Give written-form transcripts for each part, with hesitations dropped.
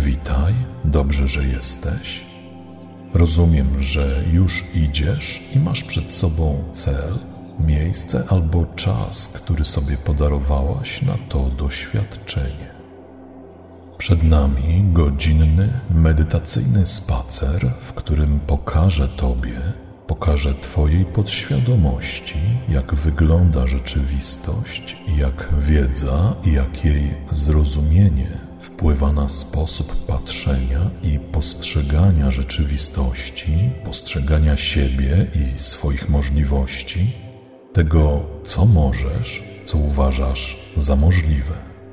Witaj, dobrze, że jesteś. Rozumiem, że już idziesz i masz przed sobą cel, miejsce albo czas, który sobie podarowałaś na to doświadczenie. Przed nami godzinny, medytacyjny spacer, w którym pokażę Tobie, pokażę Twojej podświadomości, jak wygląda rzeczywistość i jak wiedza i jak jej zrozumienie wpływa na sposób patrzenia i postrzegania rzeczywistości, postrzegania siebie i swoich możliwości, tego, co możesz, co uważasz za możliwe.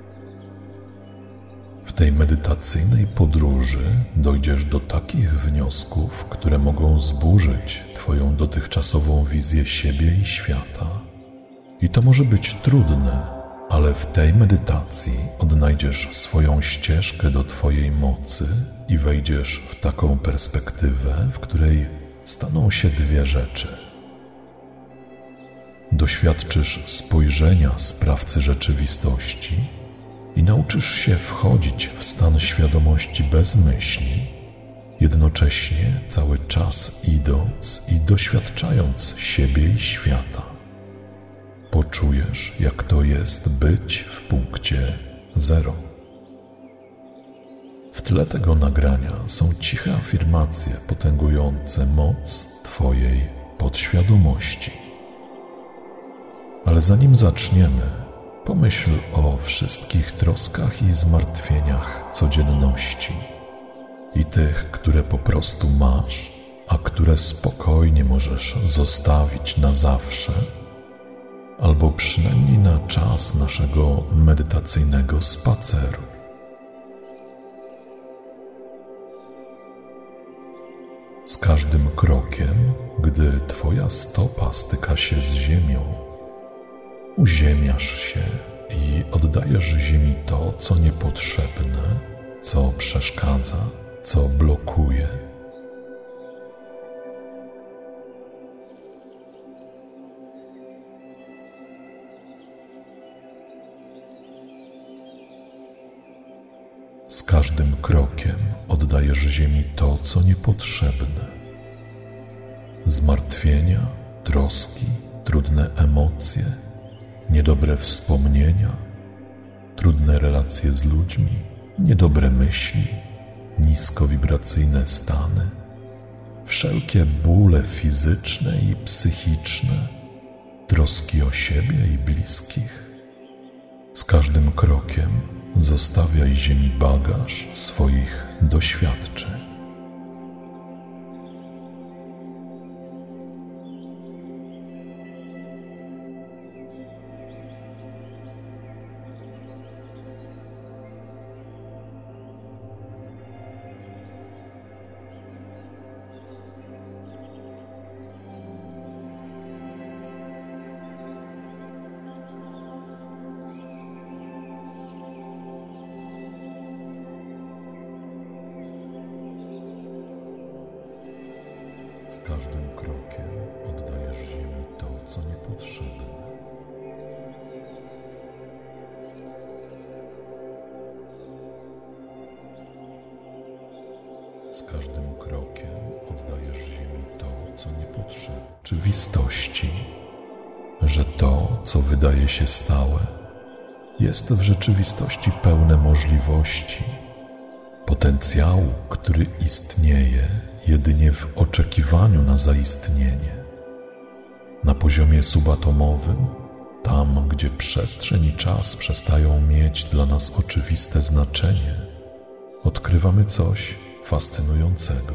W tej medytacyjnej podróży dojdziesz do takich wniosków, które mogą zburzyć Twoją dotychczasową wizję siebie i świata. I to może być trudne, ale w tej medytacji odnajdziesz swoją ścieżkę do Twojej mocy i wejdziesz w taką perspektywę, w której staną się dwie rzeczy. Doświadczysz spojrzenia sprawcy rzeczywistości i nauczysz się wchodzić w stan świadomości bez myśli, jednocześnie cały czas idąc i doświadczając siebie i świata. Poczujesz, jak to jest być w punkcie zero. W tle tego nagrania są ciche afirmacje potęgujące moc Twojej podświadomości. Ale zanim zaczniemy, pomyśl o wszystkich troskach i zmartwieniach codzienności i tych, które po prostu masz, a które spokojnie możesz zostawić na zawsze, albo przynajmniej na czas naszego medytacyjnego spaceru. Z każdym krokiem, gdy Twoja stopa styka się z ziemią, uziemiasz się i oddajesz ziemi to, co niepotrzebne, co przeszkadza, co blokuje. Z każdym krokiem oddajesz ziemi to, co niepotrzebne. Zmartwienia, troski, trudne emocje, niedobre wspomnienia, trudne relacje z ludźmi, niedobre myśli, niskowibracyjne stany, wszelkie bóle fizyczne i psychiczne, troski o siebie i bliskich. Z każdym krokiem zostawiaj ziemi bagaż swoich doświadczeń. Z każdym krokiem oddajesz ziemi to, co niepotrzebne. Z każdym krokiem oddajesz ziemi to, co niepotrzebne. Rzeczywistości, że to, co wydaje się stałe, jest w rzeczywistości pełne możliwości, potencjału, który istnieje jedynie w oczekiwaniu na zaistnienie. Na poziomie subatomowym, tam gdzie przestrzeń i czas przestają mieć dla nas oczywiste znaczenie, odkrywamy coś fascynującego.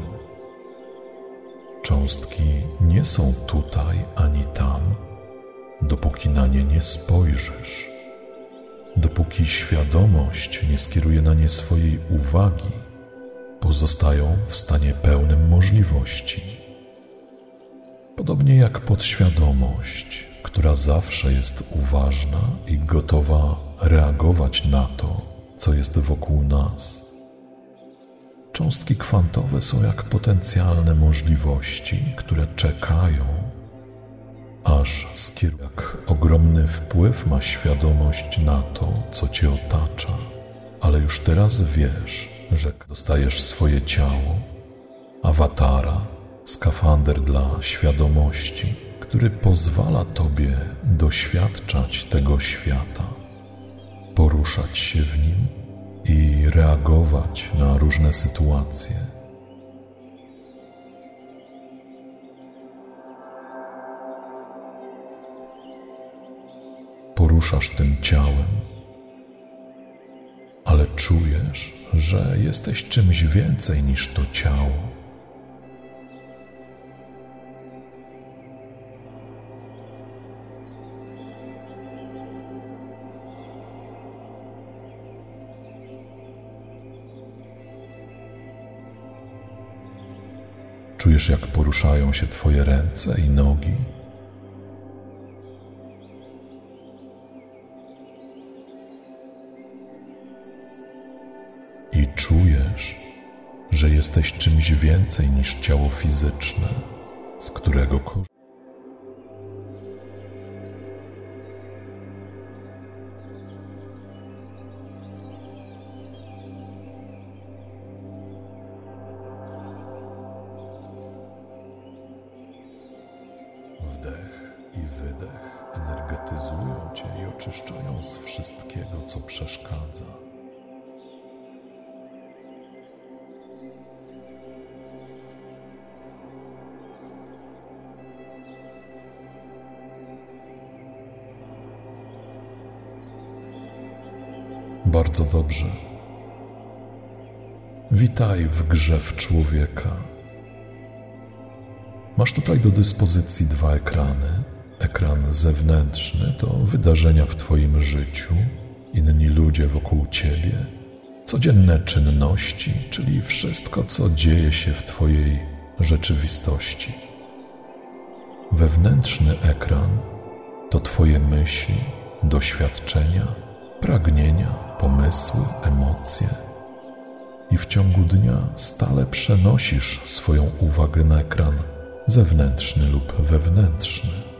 Cząstki nie są tutaj ani tam, dopóki na nie nie spojrzysz, dopóki świadomość nie skieruje na nie swojej uwagi, pozostają w stanie pełnym możliwości. Podobnie jak podświadomość, która zawsze jest uważna i gotowa reagować na to, co jest wokół nas. Cząstki kwantowe są jak potencjalne możliwości, które czekają, aż jak ogromny wpływ ma świadomość na to, co Cię otacza, ale już teraz wiesz, że dostajesz swoje ciało, awatara, skafander dla świadomości, który pozwala tobie doświadczać tego świata, poruszać się w nim i reagować na różne sytuacje. Poruszasz tym ciałem, ale czujesz, że jesteś czymś więcej niż to ciało. Czujesz, jak poruszają się twoje ręce i nogi. I czujesz, że jesteś czymś więcej niż ciało fizyczne, z którego korzystasz. Wdech i wydech energetyzują cię i oczyszczają z wszystkiego, co przeszkadza. Bardzo dobrze. Witaj w grze w człowieka. Masz tutaj do dyspozycji 2 ekrany. Ekran zewnętrzny to wydarzenia w twoim życiu, inni ludzie wokół ciebie, codzienne czynności, czyli wszystko, co dzieje się w twojej rzeczywistości. Wewnętrzny ekran to twoje myśli, doświadczenia, pragnienia, pomysły, emocje. I w ciągu dnia stale przenosisz swoją uwagę na ekran zewnętrzny lub wewnętrzny.